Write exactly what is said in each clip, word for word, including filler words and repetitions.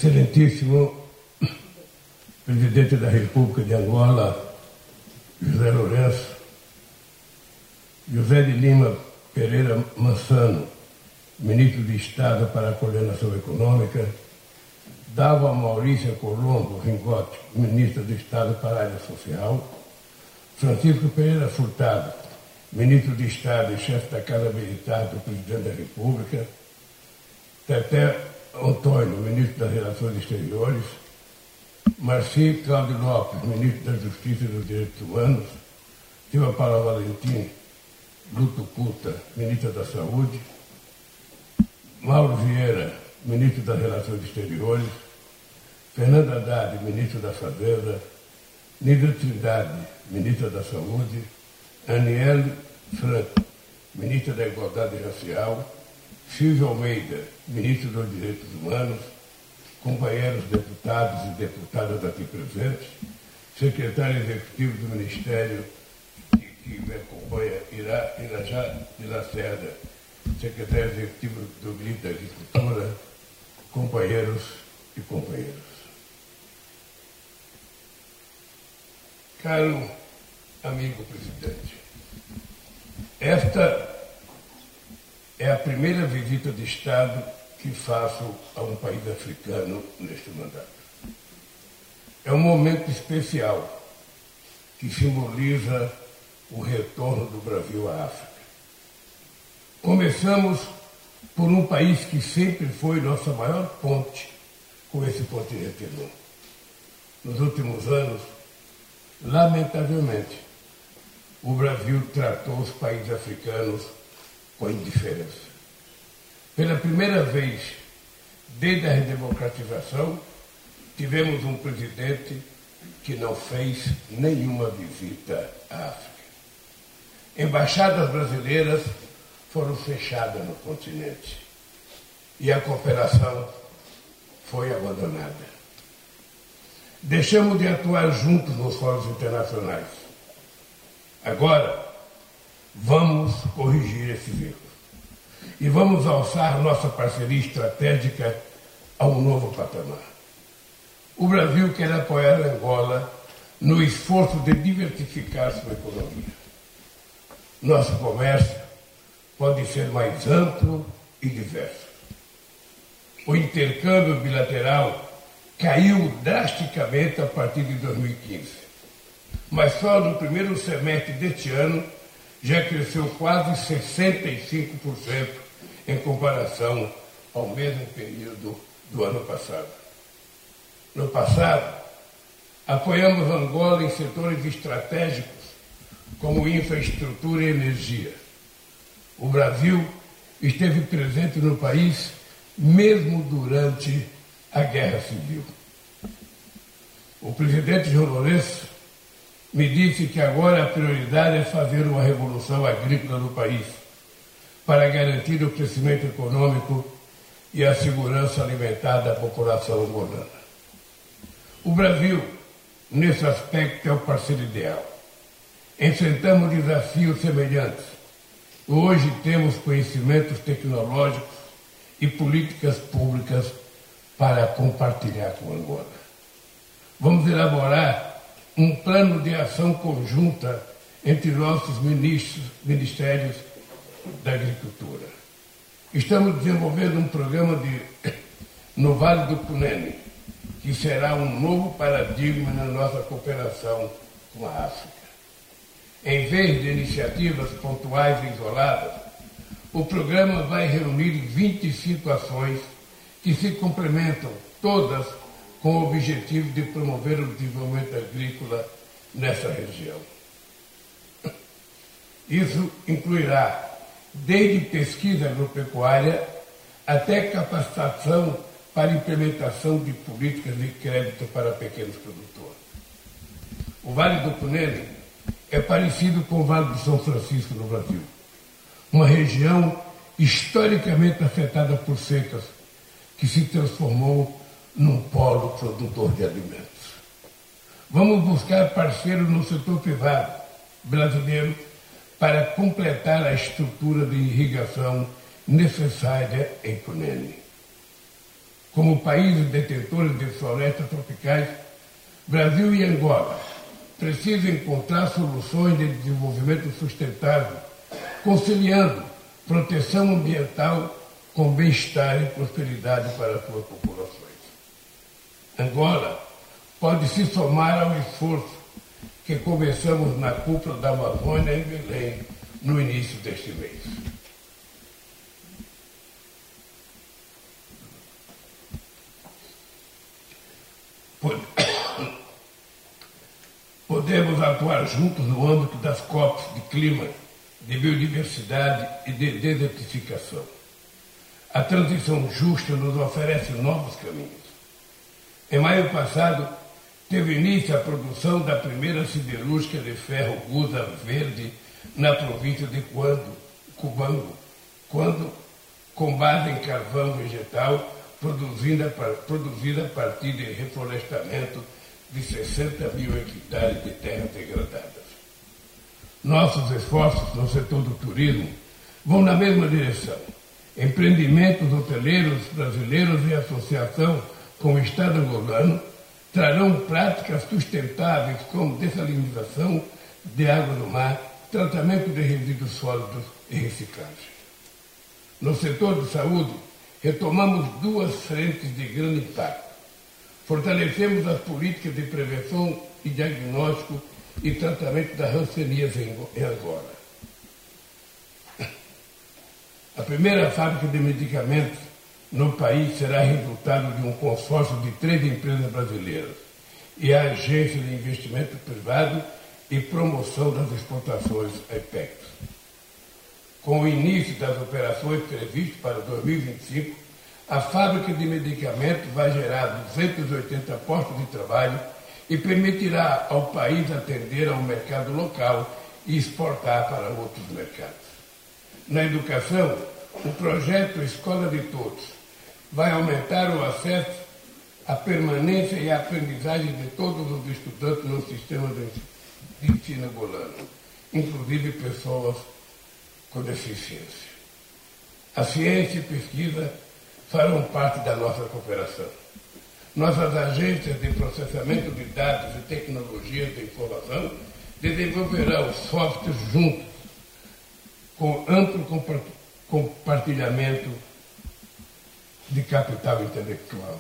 Excelentíssimo Presidente da República de Angola, José Lourenço, José de Lima Pereira Mansano, Ministro de Estado para a Coordenação Econômica, Dalva Maurícia Colombo Ringotti, Ministro de Estado para a Área Social, Francisco Pereira Furtado, Ministro de Estado e chefe da Casa Militar do Presidente da República, Teté Antônio, Ministro das Relações Exteriores, Marci Cláudio Lopes, Ministro da Justiça e dos Direitos Humanos, Silva Paula Valentim Luto Puta, Ministra da Saúde, Mauro Vieira, Ministro das Relações Exteriores, Fernando Haddad, Ministro da Fazenda, Nilda Trindade, Ministra da Saúde, Aniele Franco, Ministra da Igualdade Racial, Silvio Almeida, Ministro dos Direitos Humanos, companheiros deputados e deputadas aqui presentes, secretário executivo do Ministério que, que me acompanha, Ira, Irajá de Lacerda, secretário executivo do Ministério da Agricultura, companheiros e companheiras. Caro amigo presidente, esta é a primeira visita de Estado que faço a um país africano neste mandato. É um momento especial que simboliza o retorno do Brasil à África. Começamos por um país que sempre foi nossa maior ponte com esse continente enorme. Nos últimos anos, lamentavelmente, o Brasil tratou os países africanos com indiferença. Pela primeira vez, desde a redemocratização, tivemos um presidente que não fez nenhuma visita à África. Embaixadas brasileiras foram fechadas no continente e a cooperação foi abandonada. Deixamos de atuar juntos nos fóruns internacionais. Agora, vamos corrigir esses erros e vamos alçar nossa parceria estratégica a um novo patamar. O Brasil quer apoiar a Angola no esforço de diversificar sua economia. Nosso comércio pode ser mais amplo e diverso. O intercâmbio bilateral caiu drasticamente a partir de dois mil e quinze, mas só no primeiro semestre deste ano já cresceu quase sessenta e cinco por cento em comparação ao mesmo período do ano passado. No passado, apoiamos Angola em setores estratégicos como infraestrutura e energia. O Brasil esteve presente no país mesmo durante a Guerra Civil. O presidente João Lourenço me disse que agora a prioridade é fazer uma revolução agrícola no país para garantir o crescimento econômico e a segurança alimentar da população angolana. O Brasil, nesse aspecto, é o parceiro ideal. Enfrentamos desafios semelhantes. Hoje temos conhecimentos tecnológicos e políticas públicas para compartilhar com Angola. Vamos elaborar um plano de ação conjunta entre nossos ministros, ministérios da Agricultura. Estamos desenvolvendo um programa de, no Vale do Cunene, que será um novo paradigma na nossa cooperação com a África. Em vez de iniciativas pontuais e isoladas, o programa vai reunir vinte e cinco ações que se complementam, todas com o objetivo de promover o desenvolvimento agrícola nessa região. Isso incluirá desde pesquisa agropecuária até capacitação para implementação de políticas de crédito para pequenos produtores. O Vale do Cunene é parecido com o Vale do São Francisco no Brasil, uma região historicamente afetada por secas que se transformou num polo produtor de alimentos. Vamos buscar parceiros no setor privado brasileiro para completar a estrutura de irrigação necessária em Cunene. Como países detentores de florestas tropicais, Brasil e Angola precisam encontrar soluções de desenvolvimento sustentável, conciliando proteção ambiental com bem-estar e prosperidade para suas populações. Angola pode se somar ao esforço que começamos na cúpula da Amazônia em Belém no início deste mês. Podemos atuar juntos no âmbito das COPs de clima, de biodiversidade e de desertificação. A transição justa nos oferece novos caminhos. Em maio passado, teve início a produção da primeira siderúrgica de ferro Gusa Verde na província de Cubango, quando, com base em carvão vegetal, produzida a partir de reflorestamento de sessenta mil hectares de terras degradadas. Nossos esforços no setor do turismo vão na mesma direção. Empreendimentos hoteleiros brasileiros em associação com o Estado angolano trarão práticas sustentáveis como dessalinização de água do mar, tratamento de resíduos sólidos e reciclagem. No setor de saúde, retomamos duas frentes de grande impacto. Fortalecemos as políticas de prevenção e diagnóstico e tratamento das rancenias em Angola. A primeira fábrica de medicamentos no país será resultado de um consórcio de três empresas brasileiras e a Agência de Investimento Privado e Promoção das Exportações, a IPEX. Com o início das operações previstas para dois mil e vinte e cinco, a fábrica de medicamentos vai gerar duzentos e oitenta postos de trabalho e permitirá ao país atender ao mercado local e exportar para outros mercados. Na educação, o projeto Escola de Todos vai aumentar o acesso à permanência e à aprendizagem de todos os estudantes no sistema de ensino angolano, inclusive pessoas com deficiência. A ciência e pesquisa farão parte da nossa cooperação. Nossas agências de processamento de dados e tecnologias de informação desenvolverão softwares juntos, com amplo compartilhamento de capital intelectual.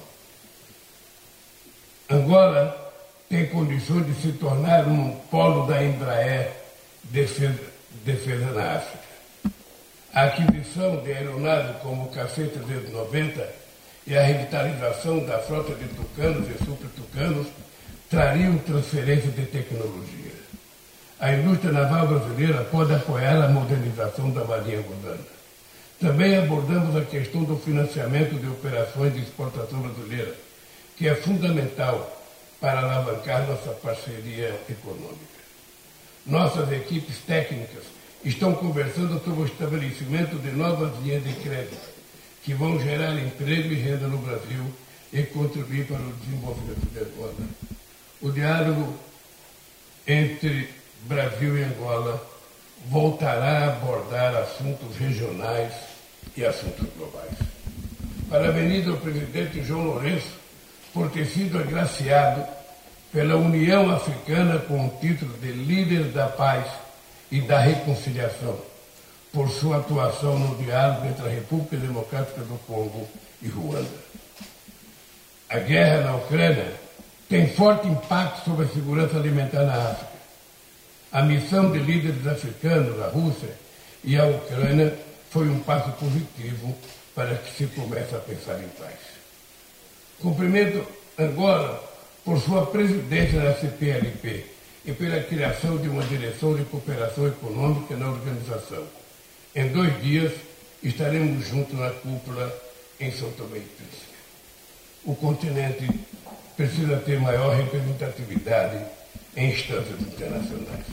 Angola tem condições de se tornar um polo da Embraer defesa, defesa na África. A aquisição de aeronaves como o C C trezentos e noventa e a revitalização da frota de tucanos e super-tucanos trariam transferência de tecnologia. A indústria naval brasileira pode apoiar a modernização da Marinha angolana. Também abordamos a questão do financiamento de operações de exportação brasileira, que é fundamental para alavancar nossa parceria econômica. Nossas equipes técnicas estão conversando sobre o estabelecimento de novas linhas de crédito, que vão gerar emprego e renda no Brasil e contribuir para o desenvolvimento de Angola. O diálogo entre Brasil e Angola voltará a abordar assuntos regionais e assuntos globais. Parabenizo ao presidente João Lourenço por ter sido agraciado pela União Africana com o título de Líder da Paz e da Reconciliação, por sua atuação no diálogo entre a República Democrática do Congo e Ruanda. A guerra na Ucrânia tem forte impacto sobre a segurança alimentar na África. A missão de líderes africanos, a Rússia e a Ucrânia, foi um passo positivo para que se comece a pensar em paz. Cumprimento Angola por sua presidência na C P L P e pela criação de uma direção de cooperação econômica na organização. Em dois dias estaremos juntos na cúpula em São Tomé e Príncipe. O continente precisa ter maior representatividade em instâncias internacionais.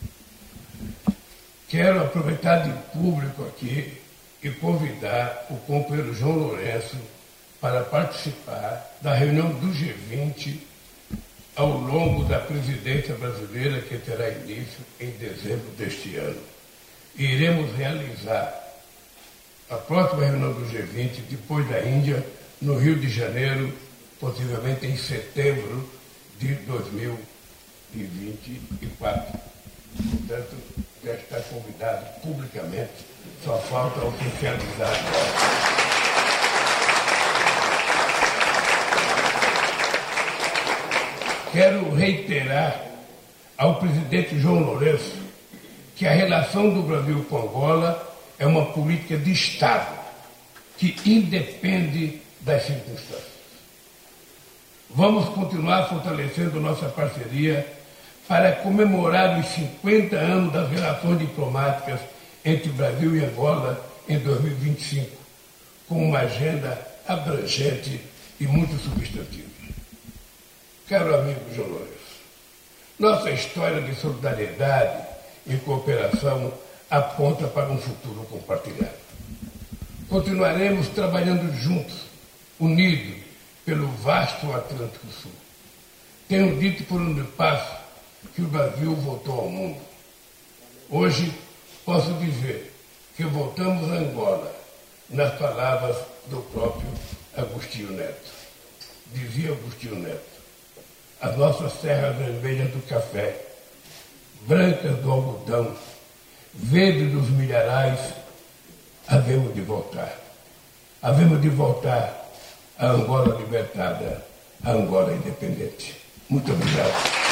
Quero aproveitar de público aqui e convidar o companheiro João Lourenço para participar da reunião do G vinte ao longo da presidência brasileira, que terá início em dezembro deste ano. E iremos realizar a próxima reunião do G vinte, depois da Índia, no Rio de Janeiro, possivelmente em setembro de dois mil e vinte e quatro. Portanto, já está convidado publicamente, só falta oficializar. Quero reiterar ao presidente João Lourenço que a relação do Brasil com Angola é uma política de Estado que independe das circunstâncias. Vamos continuar fortalecendo nossa parceria para comemorar os cinquenta anos das relações diplomáticas entre Brasil e Angola em dois mil e vinte e cinco, com uma agenda abrangente e muito substantiva. Caro amigo João Lourenço, nossa história de solidariedade e cooperação aponta para um futuro compartilhado. Continuaremos trabalhando juntos, unidos pelo vasto Atlântico Sul. Tenho dito por onde passo que o Brasil voltou ao mundo. Hoje posso dizer que voltamos a Angola, nas palavras do próprio Agostinho Neto. Dizia Agostinho Neto: as nossas terras vermelhas do café, brancas do algodão, verdes dos milharais, havemos de voltar. Havemos de voltar a Angola libertada, a Angola independente. Muito obrigado.